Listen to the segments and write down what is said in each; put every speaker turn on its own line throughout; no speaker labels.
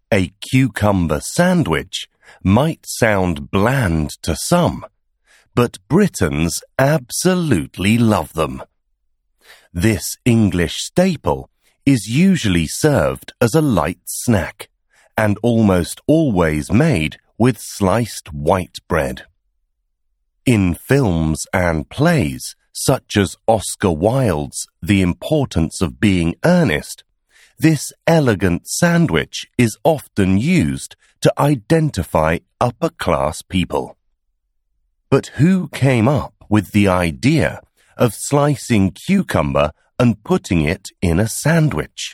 A cucumber sandwich might sound bland to some, but Britons absolutely love them. This English staple is usually served as a light snack and almost always made with sliced white bread. In films and plays, such as Oscar Wilde's The Importance of Being Earnest, this elegant sandwich is often used to identify upper-class people. But who came up with the idea of slicing cucumber and putting it in a sandwich?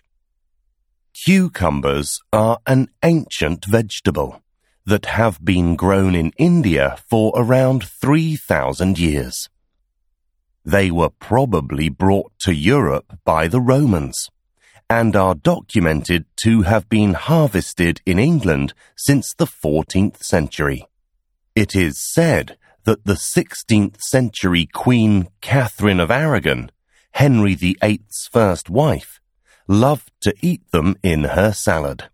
Cucumbers are an ancient vegetable that have been grown in India for around 3,000 years. They were probably brought to Europe by the Romans and are documented to have been harvested in England since the 14th century. It is said that the 16th century Queen Catherine of Aragon, Henry VIII's first wife, loved to eat them in her salad.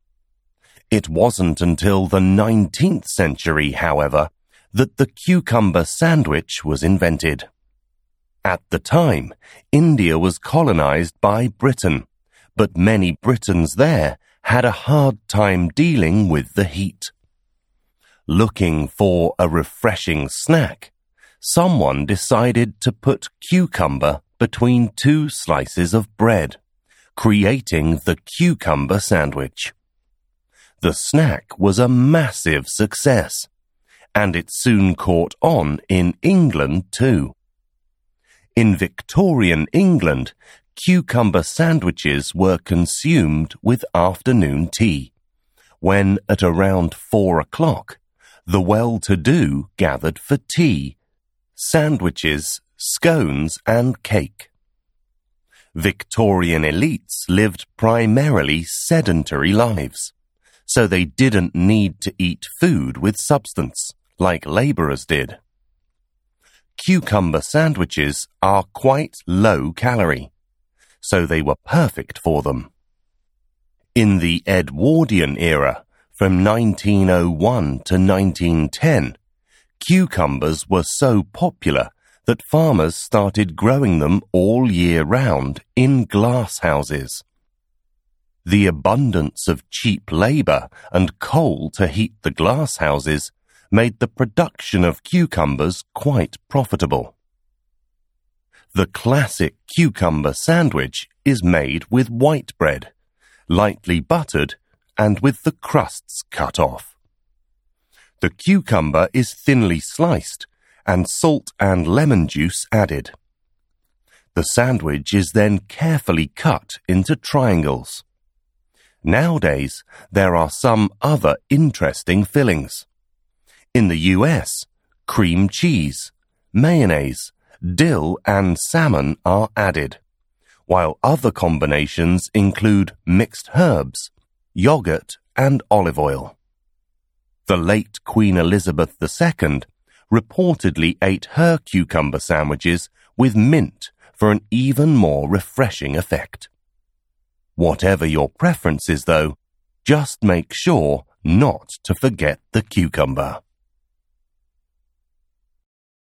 It wasn't until the 19th century, however, that the cucumber sandwich was invented. At the time, India was colonized by Britain, but many Britons there had a hard time dealing with the heat. Looking for a refreshing snack, someone decided to put cucumber between two slices of bread, creating the cucumber sandwich. The snack was a massive success, and it soon caught on in England too. In Victorian England, cucumber sandwiches were consumed with afternoon tea, when at around 4 o'clock, the well-to-do gathered for tea, sandwiches, scones and cake. Victorian elites lived primarily sedentary lives, so they didn't need to eat food with substance, like labourers did. Cucumber sandwiches are quite low-calorie, so they were perfect for them. In the Edwardian era, from 1901 to 1910, cucumbers were so popular that farmers started growing them all year round in glass houses. The abundance of cheap labour and coal to heat the glass houses made the production of cucumbers quite profitable. The classic cucumber sandwich is made with white bread, lightly buttered and with the crusts cut off. The cucumber is thinly sliced and salt and lemon juice added. The sandwich is then carefully cut into triangles. Nowadays, there are some other interesting fillings. In the US, cream cheese, mayonnaise, dill and salmon are added, while other combinations include mixed herbs, yogurt and olive oil. The late Queen Elizabeth II reportedly ate her cucumber sandwiches with mint for an even more refreshing effect. Whatever your preference is, though, just make sure not to forget the cucumber.